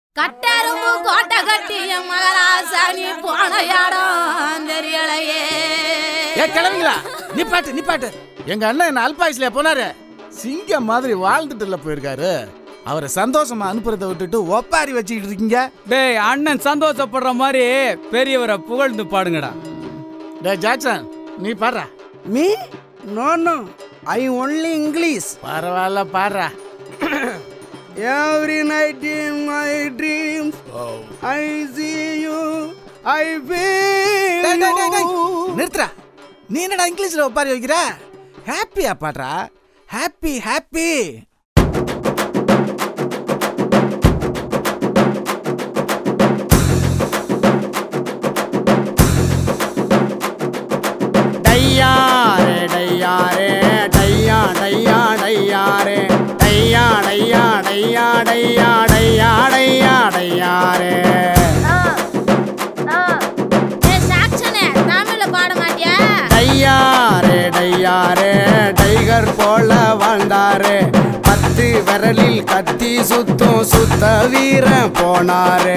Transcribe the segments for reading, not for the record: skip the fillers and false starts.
கட்டரும்பு கோட்டை கட்டிய மகராசாணி போன இடம் தெரியலையே. கிளம்பிங்களா? நிப்பாட்டு. எங்க அண்ணன் என்ன அல்பாயுஸ்ல போனாரு, சிங்கம் மாதிரி வாழ்ந்துட்டுல போயிருக்காரு. அவரை சந்தோஷமா அனுப்புறதை விட்டுட்டு ஒப்பாரி வச்சுக்கிட்டு இருக்கீங்க. டேய், அண்ணன் சந்தோஷப்படுற மாதிரி பெரியவரை புகழ்ந்து பாடுங்கடா. டேய் ஜாக்சன், நீ பாடுறா. Me no I only English. பரவாயில்ல, பாடுறா. Every night in my dreams I see you, I feel you. நிறுத்துறா. நீ என்னடா இங்கிலீஷ்ல ஒப்பாரி வைக்கிற? ஹாப்பியா பாடுறா. ஹாப்பி. டைகர் போல வாழ்ந்தாரு, 10 விரலில் கத்தி சுத்தும் சுத்த வீரன் போனாரு.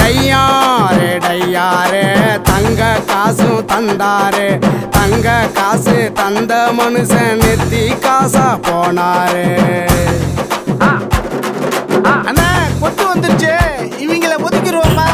டையாரே தங்க காசும் தந்தாரு, தங்க காசு தந்த மனுஷன் நெத்தி காசா போனாரு. அண்ணா கொத்து வந்துருச்சு, இவங்கள ஒதுக்கிடுவோமா?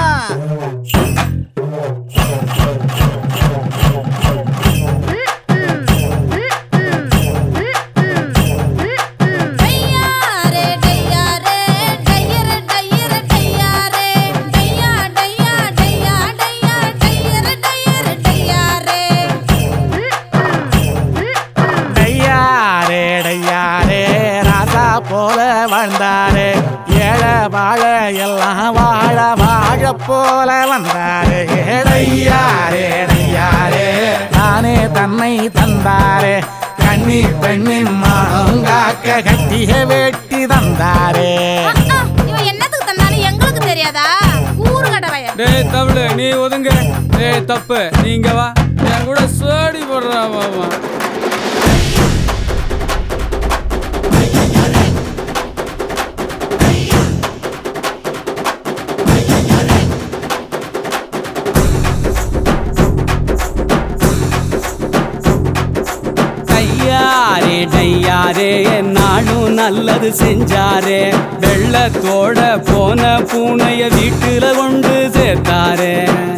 போல வாழ்ந்தாரு, ஏழை வாழ எல்லாம் வாழ போல வந்தாரு. டையாரே நானே தன்னை தந்தாரு, கண்ணி பெண்ணின் மாங்காக்க கட்டிய வேட்டி தந்தாரு. என்னத்துக்கு தந்தானு எங்களுக்கு தெரியாதா? ஊரு கடவைய. டேய் தமிழ், நீ ஒதுங்க. டேய் தப்பு, நீங்க வா, என் கூட சோடி போடுறா. மாமா டையாரே நானும் நல்லது செஞ்சாரே, வெள்ளத்தோட போன பூனைய வீட்டுல கொண்டு சேர்த்தாரே.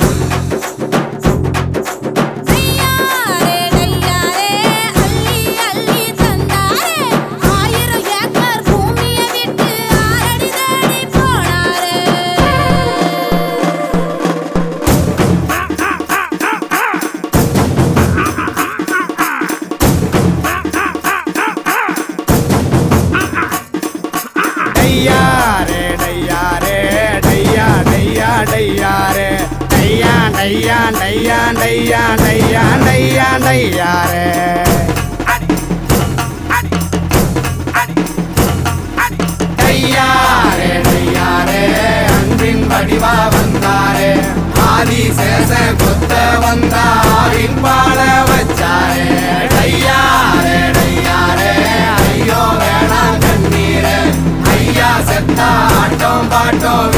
டையாரே அன்பின் வடிவா வந்தாரே, ஆதி சேச கொத்த வந்தாரின் பாட வச்சாரே. டையாரே ஐயோ வேணாம் கண்ணீரே, ஐயா செத்தா ஆட்டம் பாட்டம்